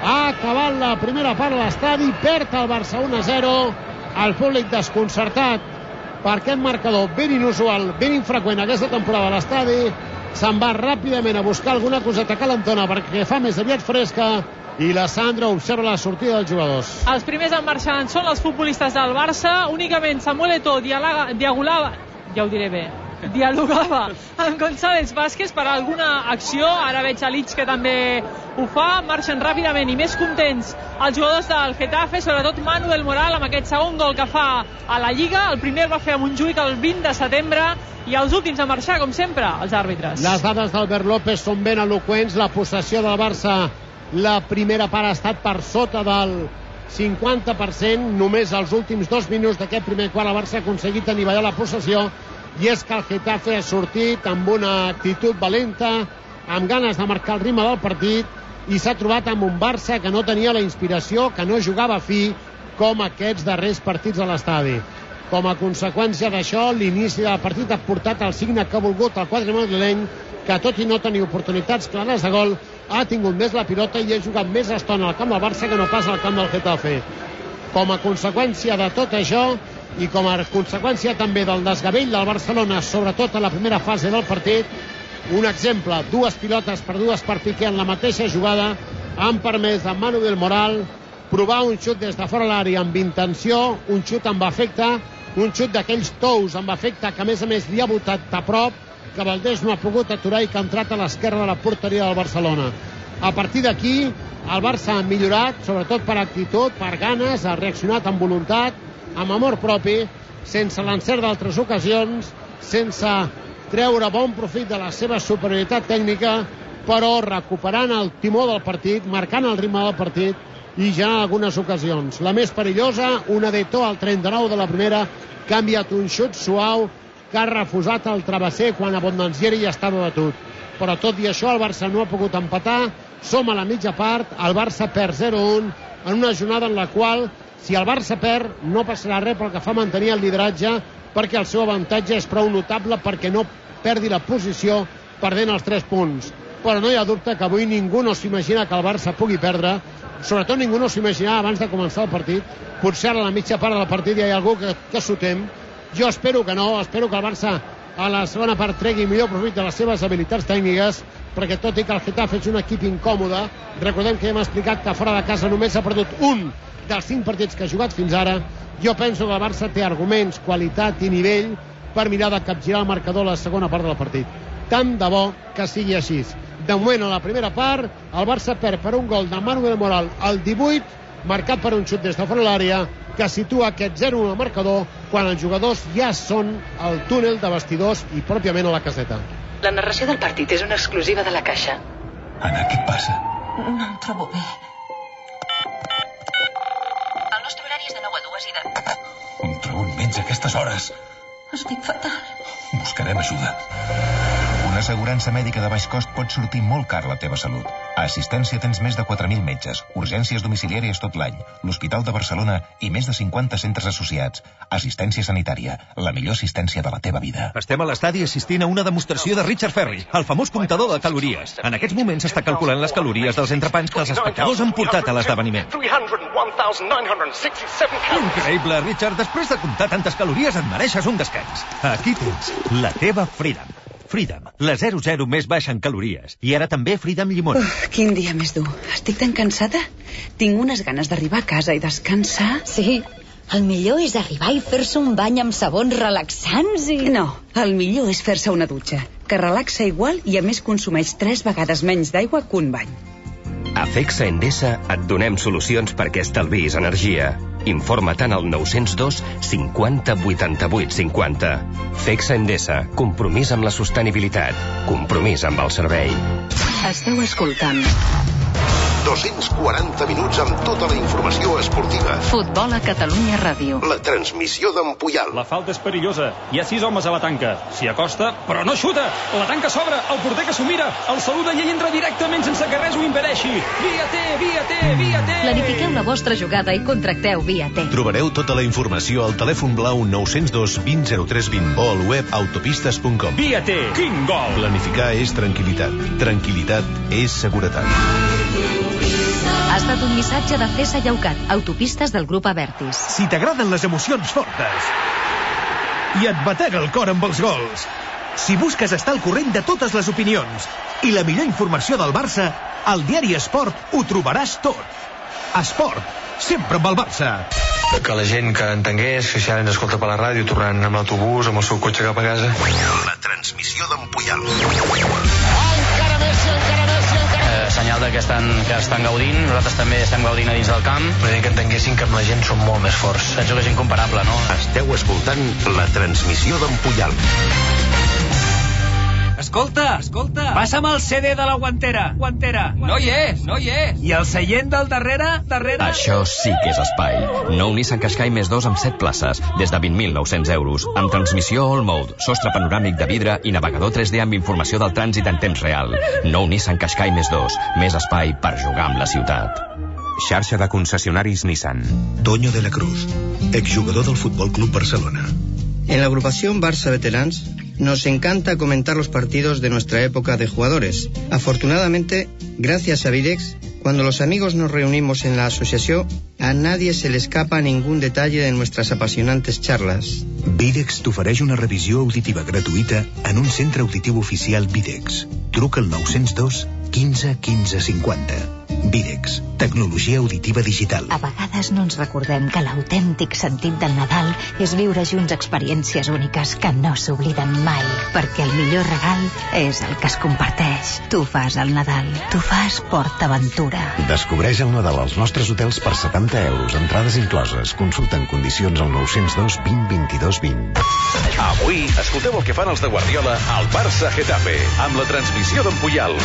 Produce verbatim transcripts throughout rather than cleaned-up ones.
Ha acabat la primera part de l'estadi, perd el Barça u a zero, el públic desconcertat per aquest marcador ben inusual, ben infreqüent aquesta temporada a l'estadi. Se'n va ràpidament a buscar alguna coseta calentona perquè fa més aviat fresca, i la Sandra observa la sortida dels jugadors. Els primers en marxar són els futbolistes del Barça. Únicament Samuel Eto'o dialogava, ja ho diré bé, dialogava amb González Vázquez per alguna acció. Ara veig a Lich que també ho fa. Marxen ràpidament i més contents els jugadors del Getafe, sobretot Manuel Moral amb aquest segon gol que fa a la Lliga. El primer el va fer a Montjuïc el vint de setembre, i els últims a marxar, com sempre, els àrbitres. Les dades d'Albert López són ben eloqüents. La possessió del Barça, la primera part ha estat per sota del cinquanta per cent. Només els últims dos minuts d'aquest primer quart el Barça ha aconseguit anivellar la possessió, i és que el Getafe ha sortit amb una actitud valenta, amb ganes de marcar el ritme del partit, i s'ha trobat amb un Barça que no tenia la inspiració, que no jugava fi com aquests darrers partits a l'estadi. Com a conseqüència d'això, l'inici del partit ha portat el signe que ha volgut el quadre madrileny, que tot i no tenir oportunitats clares de gol, ha tingut més la pilota i ha jugat més estona al camp del Barça que no pas al camp del Getafe. Com a conseqüència de tot això, i com a conseqüència també del desgavell del Barcelona, sobretot a la primera fase del partit, un exemple, dues pilotes perdudes per Piqué en la mateixa jugada han permès a Manuel Moral provar un xut des de fora l'àrea amb intenció, un xut amb efecte, un xut d'aquells tous amb efecte que a més a més li ha botat a prop, que Valdés no ha pogut aturar i que ha entrat a l'esquerra de la porteria del Barcelona. A partir d'aquí el Barça ha millorat, sobretot per actitud, per ganes, ha reaccionat amb voluntat, amb amor propi, sense l'encert d'altres ocasions, sense treure bon profit de la seva superioritat tècnica, però recuperant el timó del partit, marcant el ritme del partit i ja en algunes ocasions. La més perillosa, una d'Eto'o al trenta-nou de la primera, que ha enviat un xut suau que ha refusat el travesser quan Abondanzieri ja estava batut. Però tot i això el Barça no ha pogut empatar. Som a la mitja part, el Barça perd zero a un en una jornada en la qual, si el Barça perd, no passarà res pel que fa a mantenir el lideratge, perquè el seu avantatge és prou notable perquè no perdi la posició perdent els tres punts. Però no hi ha dubte que avui ningú no s'imagina que el Barça pugui perdre, sobretot ningú no s'imaginava abans de començar el partit. Potser ara a la mitja part del partit hi ha algú que, que s'ho tem. Jo espero que no, espero que el Barça a la segona part tregui millor profit de les seves habilitats tècniques, perquè tot i que el Getafe és un equip incòmode, recordem que hem explicat que fora de casa només ha perdut un dels cinc partits que ha jugat fins ara. Jo penso que el Barça té arguments, qualitat i nivell per mirar de capgirar el marcador a la segona part del partit. Tant de bo que sigui així. De moment, a la primera part, el Barça perd per un gol de Manuel Moral al divuit, marcat per un xut des de fora l'àrea, que situa aquest zero a un al marcador quan els jugadors ja són al túnel de vestidors i pròpiament a la caseta. La narració del partit és una exclusiva de la Caixa. Anna, què et passa? No em trobo bé. El nostre horari és de nou a dues i de... Em trobo un metge a aquestes hores. Estic fatal. Buscarem ajuda. Una assegurança mèdica de baix cost pot sortir molt car la teva salut. A Assistència tens més de quatre mil metges, urgències domiciliàries tot l'any, l'Hospital de Barcelona i més de cinquanta centres associats. Assistència sanitària, la millor assistència de la teva vida. Estem a l'estadi assistint a una demostració de Richard Ferry, el famós comptador de calories. En aquests moments està calculant les calories dels entrepans que els espectadors han portat a l'esdeveniment. Increïble, Richard. Després de comptar tantes calories et mereixes un descans. Aquí tens la teva Freedom. Freedom, la zero zero més baixa en calories. I ara també Freedom Llimona. Uf, quin dia més dur. Estic tan cansada. Tinc unes ganes d'arribar a casa i descansar. Sí, el millor és arribar i fer-se un bany amb sabons relaxants i... No, el millor és fer-se una dutxa, que relaxa igual i a més consumeix tres vegades menys d'aigua que un bany. A Fexa Endesa et donem solucions perquè estalvis energia. Informa tant al nou zero dos cinquanta vuitanta-vuit cinquanta. Fexa Endesa, compromís amb la sostenibilitat, compromís amb el servei. Esteu escoltant dos-cents quaranta minuts amb tota la informació esportiva. Futbol a Catalunya Ràdio. La transmissió d'en Puyal. La falta és perillosa. Hi ha sis homes a la tanca. S'hi acosta, però no xuta. La tanca s'obre. El porter que s'ho mira. El saluda i ell entra directament sense que res ho impedeixi. Via T, Via T, Via T. Planifiqueu la vostra jugada i contracteu Via T. Trobareu tota la informació al telèfon blau nou zero dos vint zero tres vint o al web autopistes punt com. Via T, quin gol! Planificar és tranquil·litat. Tranquil·litat és seguretat. Ha estat un missatge de C S Lleucat, autopistes del grup Avertis. Si t'agraden les emocions fortes i et batega el cor amb els gols, si busques estar al corrent de totes les opinions i la millor informació del Barça, al diari Esport ho trobaràs tot. Esport, sempre amb el Barça. Que la gent que entengués, que si ara ens escolta per la ràdio tornant amb l'autobús, amb el seu cotxe cap a casa. La transmissió d'en Puyal. Encara Messi, encara Messi, encara... Eh, senyal de que estan, que estan gaudint, nosaltres també estem gaudint a dins del camp. Vull dir que entenguessin que amb la gent som molt més forts. Penso que és incomparable, no? Esteu escoltant la transmissió d'en Puyal. Escolta, escolta, passa'm el C D de la guantera, guantera. No hi és, no hi és. I el seient del darrere, darrere... Això sí que és espai. Nou Nissan Qashqai més dos amb set places, des de vint mil nou-cents euros, amb transmissió all mode, sostre panoràmic de vidre i navegador tres D amb informació del trànsit en temps real. Nou Nissan Qashqai més dos, més espai per jugar amb la ciutat. Xarxa de concessionaris Nissan. Toño de la Cruz, exjugador del Fútbol Club Barcelona. En la agrupación Barça Veterans nos encanta comentar los partidos de nuestra época de jugadores. Afortunadamente, gracias a Videx, cuando los amigos nos reunimos en la asociación, a nadie se le escapa ningún detalle de nuestras apasionantes charlas. Videx t'ofereix una revisió auditiva gratuïta en un centre auditiu oficial Videx. Truca al nou-cents dos quinze quinze cinquanta. Videx, tecnologia auditiva digital. A vegades no ens recordem que l'autèntic sentit del Nadal és viure junts experiències úniques que no s'obliden mai, perquè el millor regal és el que es comparteix. Tu fas el Nadal, tu fas PortAventura. Descobreix el Nadal als nostres hotels per setanta euros, entrades incloses. Consulta en condicions al nou-cents dos vint vint-i-dos vint. Avui escolteu el que fan els de Guardiola al Barça Getafe, amb la transmissió d'en Puyal.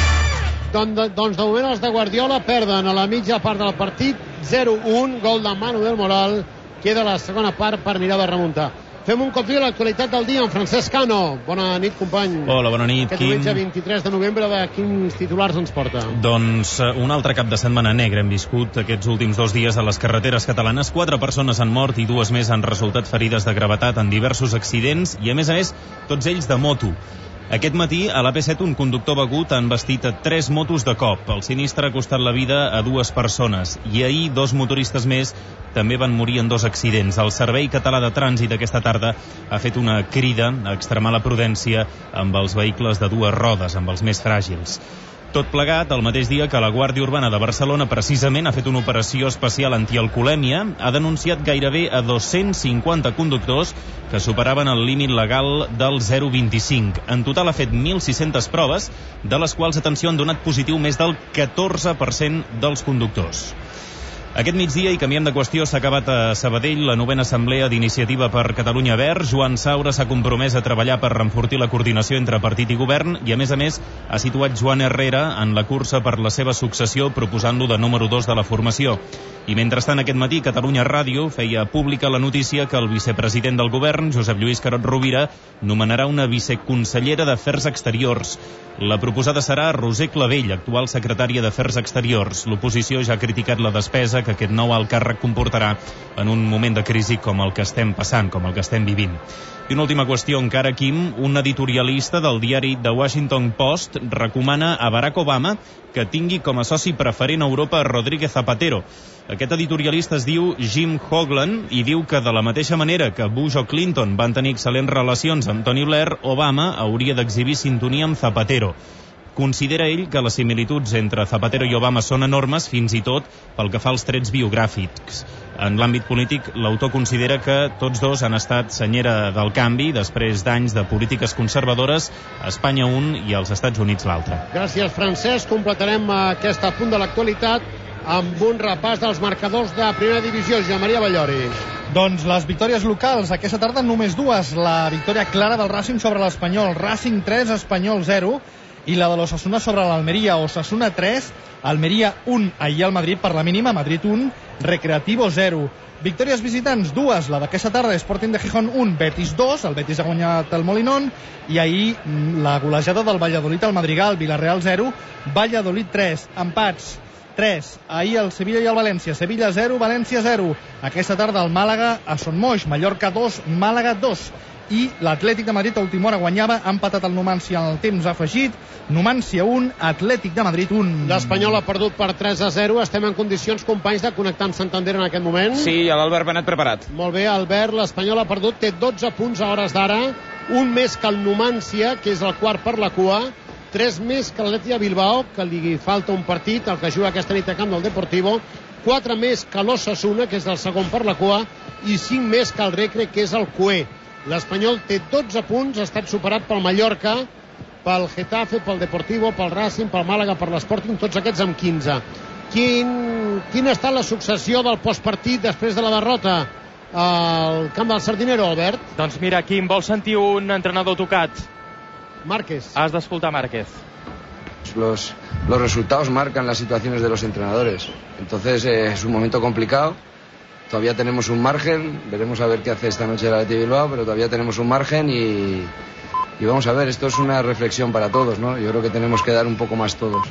Doncs, doncs de moment els de Guardiola perden a la mitja part del partit, zero un, gol de Manuel Moral. Queda la segona part per mirar de remuntar. Fem un cop d'ull a l'actualitat del dia amb Francesc Cano. Bona nit, company. Hola, bona nit, Aquest Quim. diumenge vint-i-tres de novembre, de quins titulars ens porta? Doncs un altre cap de setmana negre hem viscut aquests últims dos dies a les carreteres catalanes. Quatre persones han mort i dues més han resultat ferides de gravetat en diversos accidents i, a més a més, tots ells de moto. Aquest matí, a l'A P set, un conductor begut ha envestit a tres motos de cop. El sinistre ha costat la vida a dues persones. I ahir, dos motoristes més també van morir en dos accidents. El Servei Català de Trànsit aquesta tarda ha fet una crida a extremar la prudència amb els vehicles de dues rodes, amb els més fràgils. Tot plegat, el mateix dia que la Guàrdia Urbana de Barcelona precisament ha fet una operació especial antialcoholèmia, ha denunciat gairebé a dos-cents cinquanta conductors que superaven el límit legal del zero coma vint-i-cinc. En total ha fet mil sis-centes proves, de les quals, atenció, han donat positiu més del catorze per cent dels conductors. Aquest migdia, i canviem de qüestió, s'ha acabat a Sabadell la novena assemblea d'Iniciativa per Catalunya Verds. Joan Saura s'ha compromès a treballar per renfortir la coordinació entre partit i govern i, a més a més, ha situat Joan Herrera en la cursa per la seva successió, proposant-lo de número dos de la formació. I mentrestant, aquest matí, Catalunya Ràdio feia pública la notícia que el vicepresident del govern, Josep Lluís Carod Rovira, nomenarà una viceconsellera d'Afers Exteriors. La proposada serà Roser Clavell, actual secretària d'Afers Exteriors. L'oposició ja ha criticat la despesa que aquest nou alt càrrec comportarà en un moment de crisi com el que estem passant, com el que estem vivint. I una última qüestió encara, Quim. Un editorialista del diari The Washington Post recomana a Barack Obama que tingui com a soci preferent a Europa a Rodríguez Zapatero. Aquest editorialista es diu Jim Hoagland i diu que de la mateixa manera que Bush o Clinton van tenir excel·lents relacions amb Tony Blair, Obama hauria d'exhibir sintonia amb Zapatero. Considera ell que les similituds entre Zapatero i Obama són enormes, fins i tot pel que fa als trets biogràfics. En l'àmbit polític, l'autor considera que tots dos han estat senyera del canvi després d'anys de polítiques conservadores, a Espanya un i als Estats Units l'altre. Gràcies, Francesc. Completarem aquest punt de l'actualitat amb un repàs dels marcadors de primera divisió. Joan Maria Ballori. Doncs les victòries locals, aquesta tarda només dues. La victòria clara del Racing sobre l'Espanyol, Racing tres, Espanyol zero, i la de l'Osasuna sobre l'Almeria, Osasuna tres, Almeria un. Ahir al Madrid per la mínima, Madrid un, Recreativo zero. Victòries visitants, dues. La d'aquesta tarda, Sporting de Gijón un, Betis dos, el Betis ha guanyat el Molinón, i ahir la golejada del Valladolid al Madrigal, Villarreal zero, Valladolid tres. Empats, tres. Ahir el Sevilla i el València, Sevilla zero, València zero. Aquesta tarda el Màlaga a Son Moix, Mallorca dos, Màlaga dos. i l'Atlètic de Madrid a última hora guanyava, ha empatat el Numancia en el temps afegit. Numancia un, Atlètic de Madrid un. L'Espanyol ha perdut per tres a zero. Estem en condicions, companys, de connectar amb Santander en aquest moment. Sí, l'Albert Benet preparat. Molt bé, Albert, l'Espanyol ha perdut, té dotze punts a hores d'ara, un més que el Numancia, que és el quart per la cua, tres més que l'Atlètic de Bilbao, que li falta un partit, el que juga aquesta nit a camp del Deportivo, quatre més que l'Osasuna, que és el segon per la cua, i cinc més que el Recre, que és el cué. L'Espanyol té dotze punts, ha estat superat pel Mallorca, pel Getafe, pel Deportivo, pel Racing, pel Màlaga, per l'Sporting, tots aquests amb quinze. Quin, quina ha estat la successió del postpartit després de la derrota al camp del Sardinero, Albert? Doncs mira, Quim, vols sentir un entrenador tocat? Márquez. Has d'escoltar Márquez. Los, los resultados marcan las situaciones de los entrenadores. Entonces eh, es un momento complicado. Todavía tenemos un margen. Veremos a ver qué hace esta noche el Athletic Bilbao, pero todavía tenemos un margen y, y vamos a ver, esto es una reflexión para todos, ¿no? Yo creo que tenemos que dar un poco más todos.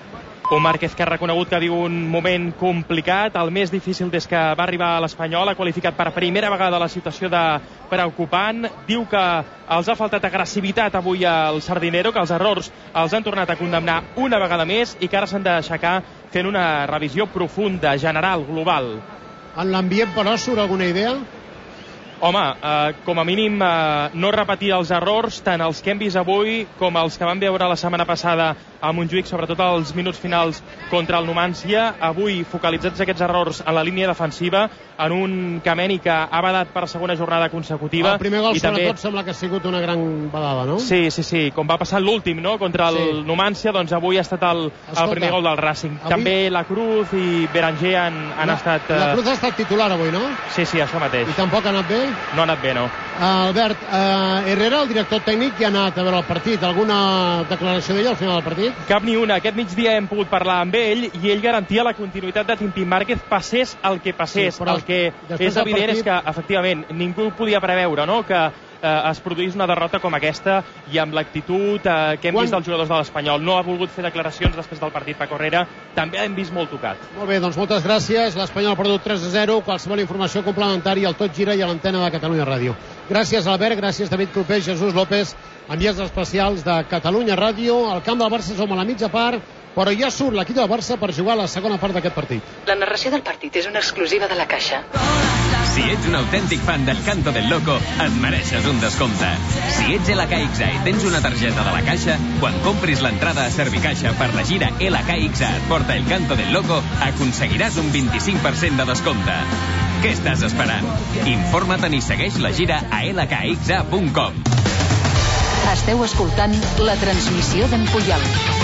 Un Márquez que ha reconegut que viu un moment complicat, el més difícil des que va arribar a l'Espanyol, ha qualificat per primera vegada la situació de preocupant, diu que els ha faltat agressivitat avui al Sardinero, que els errors els han tornat a condemnar una vegada més i que ara s'han d'aixecar fent una revisió profunda, general, global. En l'ambient, però, surt alguna idea? Home, eh, com a mínim eh, no repetir els errors, tant els que hem vist avui com els que vam veure la setmana passada a Montjuïc, sobretot als minuts finals contra el Numancia. Avui focalitzats aquests errors en la línia defensiva, en un Kameni que ha badat per segona jornada consecutiva. El primer gol, i també sobretot, sembla que ha sigut una gran badada, no? Sí, sí, sí, com va passar l'últim, no?, contra el sí. Numancia, doncs avui ha estat el, el primer gol del Racing. Avui... També la Cruz i Berenguer han, han la, estat... La Cruz ha estat titular avui, no? Sí, sí, això mateix. I tampoc ha anat bé? No ha anat bé, no. Albert, uh, Herrera, el director tècnic, ja ha anat a veure el partit. Alguna declaració d'ell al final del partit? Cap ni una. Aquest migdia hem pogut parlar amb ell i ell garantia la continuïtat de Tintín Márquez, passés el que passés. Sí, el que és evident partit... és que, efectivament, ningú podia preveure, no?, que eh, es produís una derrota com aquesta i amb l'actitud eh, que hem Quan... vist dels jugadors de l'Espanyol. No ha volgut fer declaracions després del partit Paco Herrera. També l'hem vist molt tocat. Molt bé, doncs moltes gràcies. L'Espanyol ha perdut tres a zero. Qualsevol informació complementària al Tot Gira i a l'antena de Catalunya Ràdio. Gràcies, Albert. Gràcies, David Clopé, Jesús López, enviats especials de Catalunya Ràdio. Al camp del Barça som a la mitja part, però ja surt l'equip del Barça per jugar a la segona part d'aquest partit. La narració del partit és una exclusiva de la Caixa. Si ets un autèntic fan del Canto del Loco, et mereixes un descompte. Si ets L K X A i tens una targeta de la Caixa, quan compris l'entrada a Servicaixa per la gira L K X A et porta el Canto del Loco, aconseguiràs un vint-i-cinc per cent de descompte. Què estàs esperant? Informa't i segueix la gira a l k x a punt com. Esteu escoltant la transmissió d'en Puyol.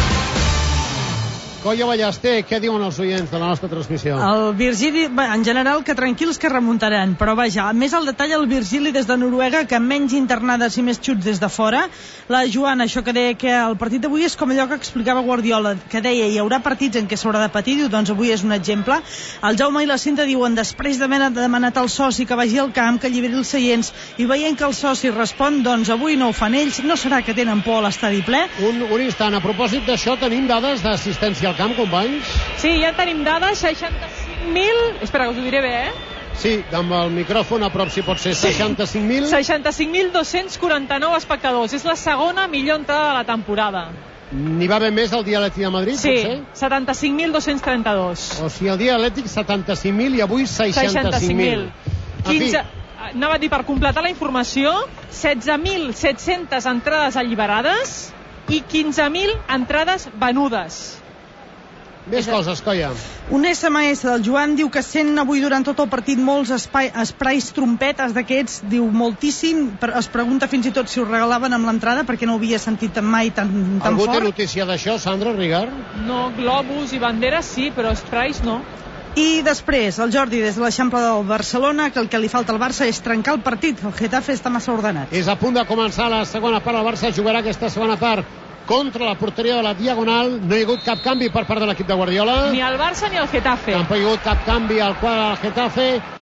Colla Ballester, què diuen els oients de la nostra transmissió? El Virgili, en general, que tranquils que remuntaran, però vaja, més al detall el Virgili des de Noruega, que menys internades i més xuts des de fora. La Joana, això que deia que el partit d'avui és com allò que explicava Guardiola, que deia hi haurà partits en què s'haurà de patir, diu, doncs avui és un exemple. El Jaume i la Cinta diuen, després d'haver demanat al soci que vagi al camp, que alliberi els seients, i veient que el soci respon, doncs avui no ho fan ells, no serà que tenen por a l'estadi ple? Un, un instant, a propòsit d'això, tenim dades d'assistència al camp, companys? Sí, ja tenim dades, seixanta-cinc mil... Espera, que us ho diré bé, eh? Sí, amb el micròfon a prop, si pot ser, seixanta-cinc mil... seixanta-cinc mil dos-cents quaranta-nou espectadors. És la segona millor entrada de la temporada. N'hi va haver més el dia Atlètic de Madrid, sí, potser? Sí, setanta-cinc mil dos-cents trenta-dos. O sigui, el dia Atlètic setanta-cinc mil i avui seixanta-cinc mil. quinze... Anava a dir, per completar la informació, setze mil set-centes entrades alliberades i quinze mil entrades venudes. Més coses, Colla. Un S M S del Joan diu que sent avui durant tot el partit molts espai, esprais trompetes d'aquests, diu moltíssim, es pregunta fins i tot si ho regalaven amb l'entrada perquè no ho havia sentit mai tan, tan Algú fort. té notícia d'això, Sandra Rigar? No, globus i banderes sí, però esprais no. I després, el Jordi, des de l'Eixample del Barcelona, que el que li falta al Barça és trencar el partit. El Getafe està massa ordenat. És a punt de començar la segona part. El Barça jugarà aquesta segona part contra la porteria de la Diagonal. No hi ha hagut cap canvi per part de l'equip de Guardiola. Ni el Barça ni el Getafe. Tampoc hi ha hagut cap canvi al quadre del Getafe.